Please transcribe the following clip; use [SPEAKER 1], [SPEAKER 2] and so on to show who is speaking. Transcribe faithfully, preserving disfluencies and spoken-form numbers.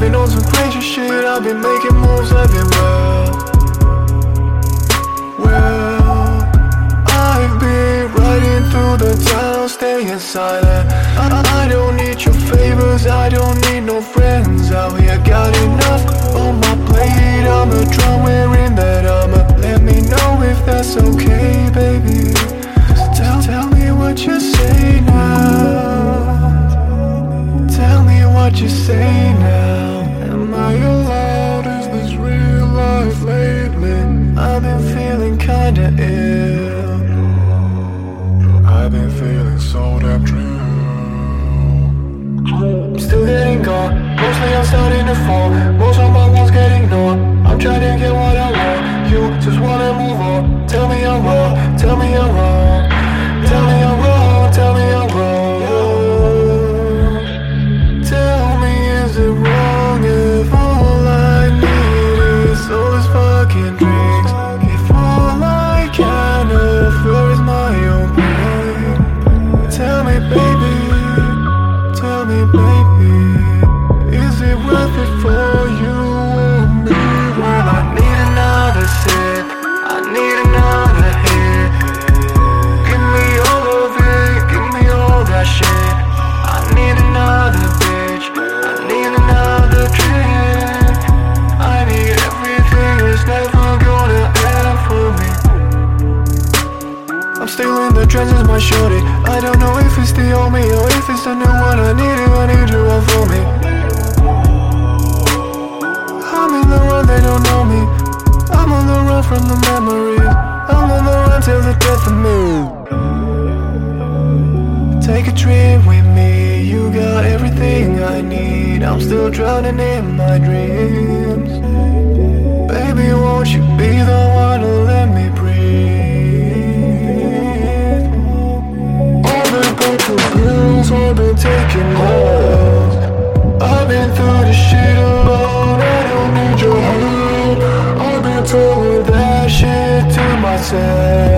[SPEAKER 1] been on some crazy shit, I've been making moves everywhere. Well, I've been riding through the town, staying silent. I, I don't need your favors, I don't need no friends out here. Got enough on my plate, I'm a drum wearing that armor. Let me know if that's okay, baby. Just tell, tell me what you say now. Tell me what you say now. Am I allowed? Is this real life lately? I've been feeling kinda ill. I've been feeling so damn true. I'm still getting gone, mostly I'm starting to fall. Most of my walls get ignored. I'm trying to get what I want. You just wanna move on. Tell me I'm wrong, tell me I'm wrong. Tell me I'm wrong, tell me I'm wrong. Tell me, is it wrong if all I need is all this fucking drinks? If all I can offer is my own pain? Tell me, baby, tell me, baby, is it worth it for you or me? Well, I need another sip, I need another hit. Give me all of it, give me all that shit. I need another bitch, I need another drink. I need everything, it's never gonna end for me. I'm still in the trenches, my shorty. I don't know if it's the old me or if it's the new one. I need you, I need you all for me. I'm in the run, they don't know me. I'm on the run from the memories. I'm on the run till the death of me. Take a trip with me, you got everything I need. I'm still drowning in my dreams. Baby, won't you be the one to let me breathe? All the go-to pills, I've been taking those. I've been through this shit alone, I don't need your help. I've been telling that shit to myself.